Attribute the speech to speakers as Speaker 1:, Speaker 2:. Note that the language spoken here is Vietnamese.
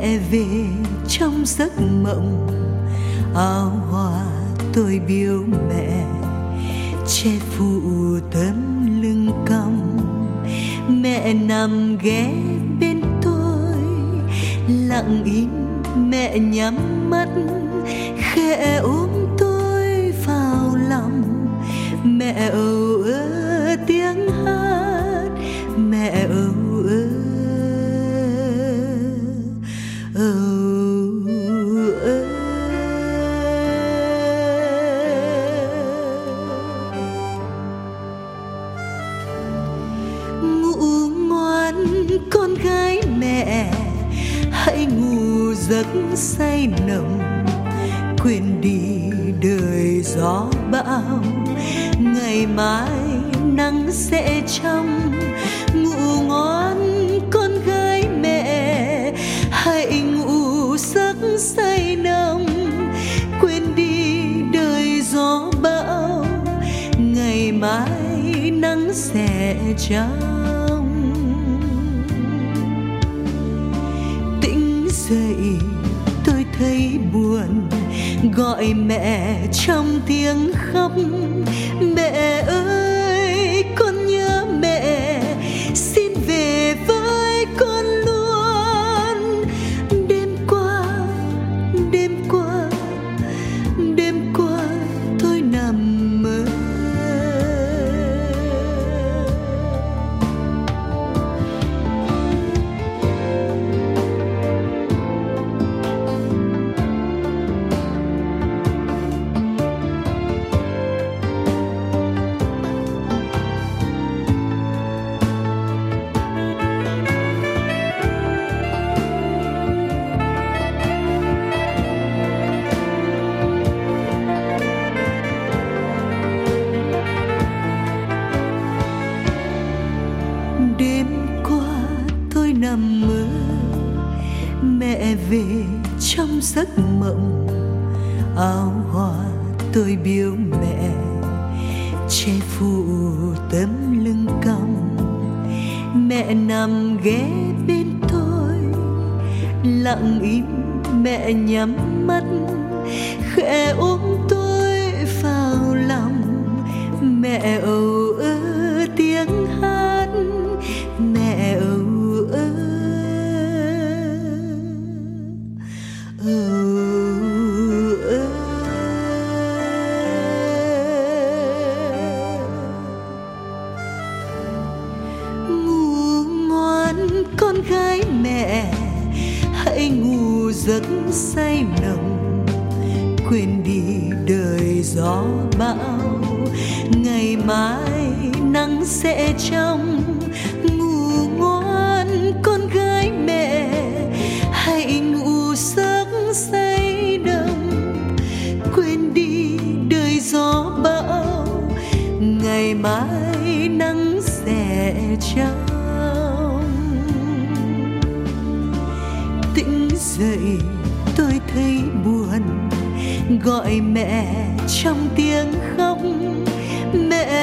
Speaker 1: Mẹ về trong giấc mộng, áo hoa tôi biếu mẹ, che phủ tấm lưng cong. Mẹ nằm ghé bên tôi, lặng im mẹ nhắm mắt, khẽ ôm tôi vào lòng. Mẹ âu ơ tiếng hát, mẹ âu ơ âu ơ. Ngủ ngoan con gái mẹ, hãy ngủ giấc say nồng, quên đi đời gió bão. Ngày mai nắng sẽ trong, ngủ ngon con gái mẹ, hãy ngủ giấc say nồng, quên đi đời gió bão. Ngày mai nắng sẽ trong. Tỉnh dậy tôi thấy buồn, gọi mẹ trong tiếng khóc. Mẹ ơi con nhớ mẹ, xin về với con luôn. Đêm qua, đêm qua, đêm qua tôi nằm mơ. Đêm qua tôi nằm mơ, mẹ về trong giấc mộng, áo hoa tôi biếu mẹ, che phủ tấm lưng cong. Mẹ nằm ghé bên tôi, lặng im mẹ nhắm mắt, khẽ ôm tôi vào lòng. Mẹ âu ơ tiếng hát, mẹ âu ơ âu ơ. Ngủ ngoan con gái mẹ, hãy ngủ giấc say nồng, quên đi đời gió bão. Ngày mai nắng sẽ trong, ngủ ngoan con gái mẹ, hãy ngủ giấc say nồng, quên đi đời gió bão. Ngày mai nắng sẽ trong. Tỉnh dậy tôi thấy buồn, gọi mẹ trong tiếng khóc. Mẹ